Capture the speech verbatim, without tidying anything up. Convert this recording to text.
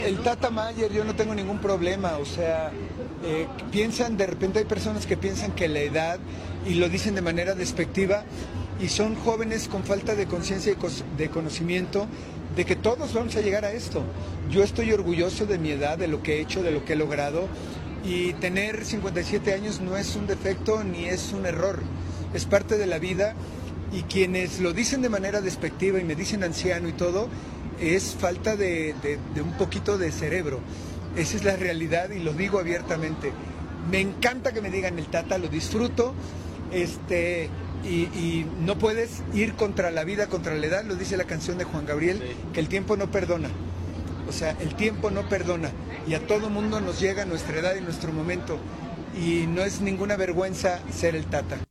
El Tata Mayer, yo no tengo ningún problema, o sea, eh, piensan, de repente hay personas que piensan que la edad, y lo dicen de manera despectiva, y son jóvenes con falta de conciencia y de conocimiento de que todos vamos a llegar a esto. Yo estoy orgulloso de mi edad, de lo que he hecho, de lo que he logrado, y tener cincuenta y siete años no es un defecto ni es un error, es parte de la vida, y quienes lo dicen de manera despectiva y me dicen anciano y todo, es falta de, de, de un poquito de cerebro. Esa es la realidad y lo digo abiertamente. Me encanta que me digan el Tata, lo disfruto, este, y, y no puedes ir contra la vida, contra la edad, lo dice la canción de Juan Gabriel, sí, que el tiempo no perdona. O sea, el tiempo no perdona y a todo mundo nos llega nuestra edad y nuestro momento y no es ninguna vergüenza ser el Tata.